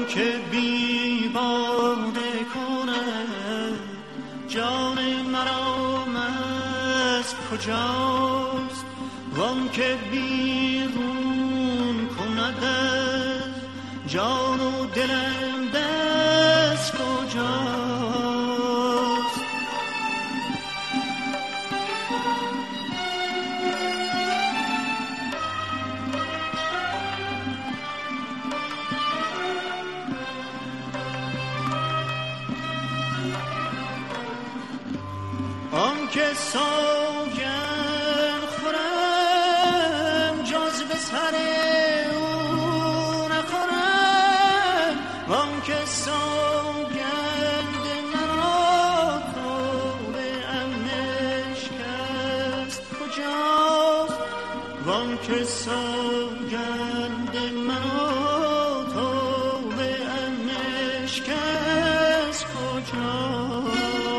که بی باده کنه جان مرا مست کجاست، وان که بیرون کند جان و دلم دست کجاست. آن که سوگن خورم جز به سر او نخورم، وان که سوگند مرا تو به امنش کست کجاست، وان که سوگند مرا تو به امنش کست کجاست.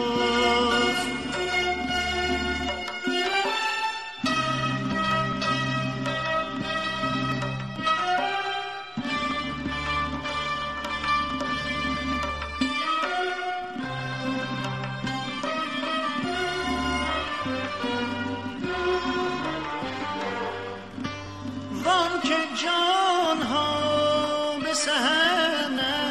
وان که جان ها به سحر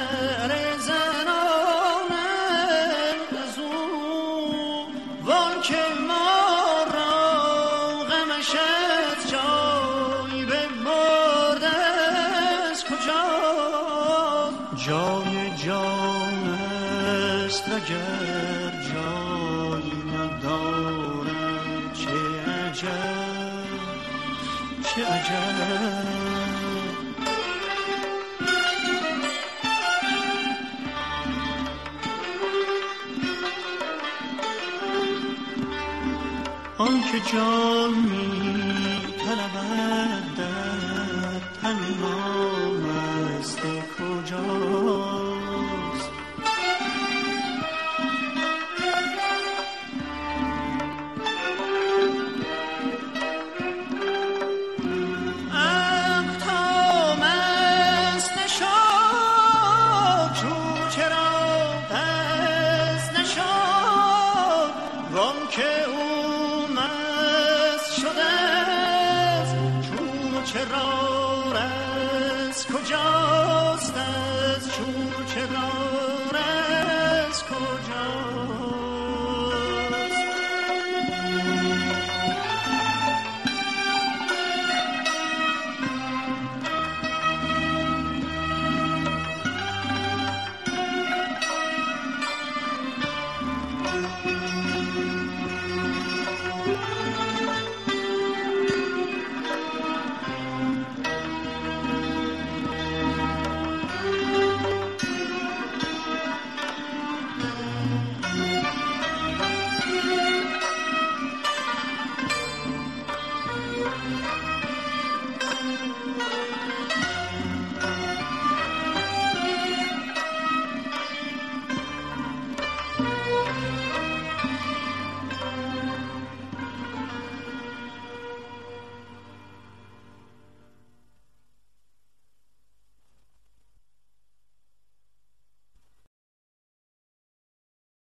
نرزنانند از او، وان که ما را غمش از جای ببرده از کجاست. جای جان است اگر جای ندارد چه عجب چه عجب. آن که جان می